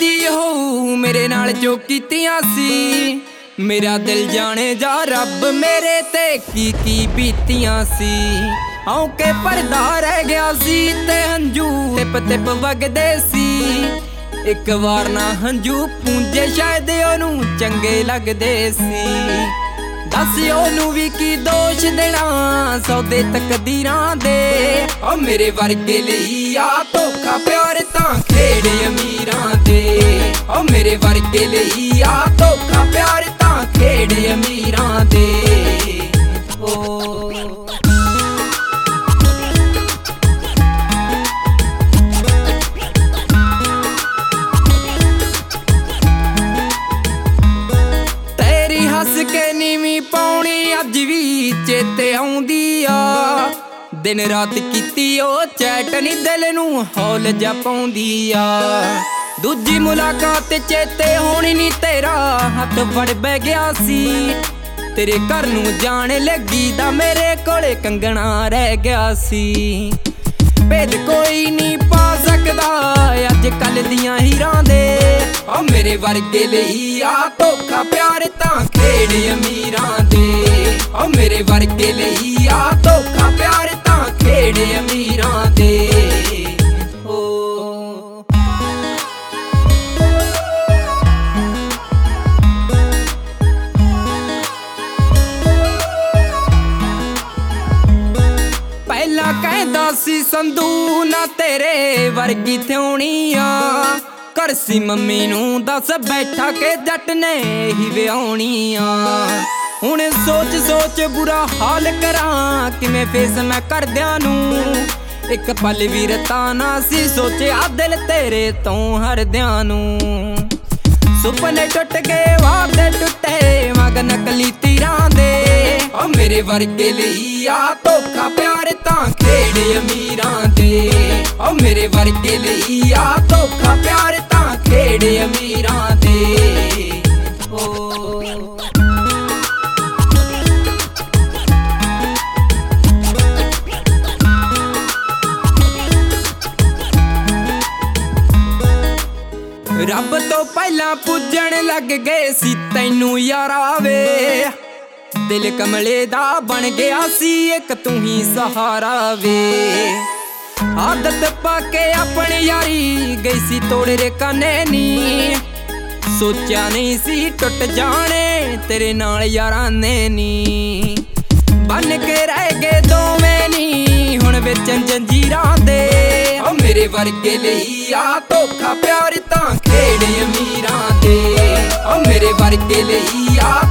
ਜਾਂਦੀ ਹੋ ਮੇਰੇ ਨਾਲ ਜੋ ਕੀਤੀਆਂ ਸੀ। ਮੇਰਾ ਦਿਲ ਜਾਣੇ ਜਾ ਰੱਬ ਮੇਰੇ ਤੇ ਕੀ ਬੀਤੀਆਂ ਸੀ। ਔਂਕੇ ਪਰਦਾ ਰਹਿ ਗਿਆ ਸੀ ਤੇ ਹੰਝੂ ਟਿਪ ਟਿਪ ਵਗਦੇ ਸੀ। ਇੱਕ ਵਾਰ ਨਾ ਹੰਝੂ ਪੂੰਝੇ ਸ਼ਾਇਦ ਉਹਨੂੰ ਚੰਗੇ ਲੱਗਦੇ ਸੀ। ਦੱਸ ਉਹਨੂੰ ਵੀ ਕੀ ਦੋਸ਼ ਦੇਣਾ ਸੌਦੇ ਤਕਦੀਰਾਂ ਦੇ। ਓ ਮੇਰੇ ਵਰਗੇ ਲਈ ਆ ਧੋਖਾ ਪਿਆਰ ਤਾਂ ਖੇਡ ਅਮੀਰਾਂ ਦੇ। ਓ ਮੇਰੇ ਵਰਗੇ ਲਈ ਆ ਧੋਖਾ ਪਿਆਰ ਤਾਂ ਖੇਡ ਅਮੀਰਾਂ ਦੇ। ਹੱਸ ਕੇ ਨੀਵੀਂ ਪਾਉਣੀ ਅੱਜ ਵੀ ਚੇਤੇ ਆਉਂਦੀ ਆ। ਦਿਨ ਰਾਤ ਕੀਤੀ ਉਹ ਚੈਟ ਨੀ ਦਿਲ ਨੂੰ ਹੌਲ ਜਾ ਪਾਉਂਦੀ ਆ। ਦੂਜੀ ਮੁਲਾਕਾਤ ਚੇਤੇ ਹੋਣੀ ਨੀ ਤੇਰਾ ਹੱਥ ਫੜ ਬਹਿ ਗਿਆ ਸੀ। ਤੇਰੇ ਘਰ ਨੂੰ ਜਾਣ ਲੱਗੀ ਤਾਂ ਮੇਰੇ ਕੋਲੇ ਕੰਗਣਾ ਰਹਿ ਗਿਆ ਸੀ। ਭੇਦ ਕੋਈ ਨਹੀਂ ਪਾ ਸਕਦਾ ਅੱਜ ਕੱਲ ਦੀਆਂ ਹੀਰਾਂ ਦੇ। ਓ ਮੇਰੇ ਵਰਗੇ ਲਈ ਆ ਧੋਖਾ ਪਿਆਰ ਤਾਂ ਖੇਡ ਅਮੀਰਾਂ ਦੇ। ਓ ਮੇਰੇ ਵਰਗੇ ਲਈ ਆ ਧੋਖਾ ਪਿਆਰ ਤਾਂ ਖੇਡ ਅਮੀਰਾਂ ਦੇ। ਪਹਿਲਾਂ ਕਹਿੰਦਾ ਸੀ ਸੰਧੂ ਨਾ ਤੇਰੇ ਵਰਗੀ ਥਿਉਣੀ ਆ। ਕਰਸੀ ਮੰਮੀ ਨੂੰ ਦੱਸ ਬੈਠਾ ਕੇ ਜੱਟ ਨੇ ਹੀ ਵਿਆਹੁਣੀ ਆ। ਹੁਣ ਸੋਚ ਸੋਚ ਬੁਰਾ ਹਾਲ ਕਰਾਂ ਕਿਵੇਂ ਫੇਸ ਮੈਂ ਕਰਦਿਆਂ ਨੂੰ। ਇੱਕ ਪਲ ਵੀ ਰਤਾ ਨਾ ਸੀ ਸੋਚਿਆ ਦਿਲ ਤੇਰੇ ਤੋਂ ਹਰਦਿਆਂ ਨੂੰ। ਸੁਪਨੇ ਟੁੱਟ ਗਏ ਵਾਅਦੇ ਟੁੱਟੇ ਮਗ ਨਕਲੀ ਤੀਰਾਂ ਦੇ। ਓ ਮੇਰੇ ਵਰਗੇ ਲਈ ਆ ਧੋਖਾ ਪਿਆਰ ਤਾਂ ਖੇਡ ਅਮੀਰਾਂ ਦੇ। ਓ ਮੇਰੇ ਵਰਗੇ ਲਈ ਆ ਧੋਖਾ ਪਿਆਰ ਤਾਂ ਖੇਡ ਅਮੀਰਾਂ ਦੇ। ਰੱਬ ਤੋਂ ਪਹਿਲਾਂ ਪੁੱਜਣ ਲੱਗ ਗਏ ਸੀ ਤੈਨੂੰ ਯਾਰਾ ਵੇ। ਦਿਲ ਕਮਲੇ ਦਾ ਬਣ ਗਿਆ ਸੀ ਇੱਕ ਤੂੰ ਹੀ ਸਹਾਰਾ ਵੇ। ਆਦਤ ਪਾ ਕੇ ਆਪਣੀ ਯਾਰੀ ਗਈ ਸੀ ਤੋੜੇ ਕਾਨੇ ਨੀ। ਸੋਚਿਆ ਨਹੀਂ ਸੀ ਟੁੱਟ ਜਾਣੇ ਤੇਰੇ ਨਾਲ ਯਾਰਾਂ ਨੇ ਨੀ। ਬਨ ਕੇ ਰਹਿ ਗਏ ਦੋਵੇਂ ਨੀ ਹੁਣ ਵਿੱਚ ਜੰਜੀਰਾਂ ਦੇ। ਓ ਮੇਰੇ ਵਰਗੇ ਲਈ ਆ ਧੋਖਾ ਪਿਆਰ ਤਾਂ ਖੇਡ ਅਮੀਰਾਂ ਦੇ। ਓ ਮੇਰੇ ਵਰਗੇ ਲਈ ਆ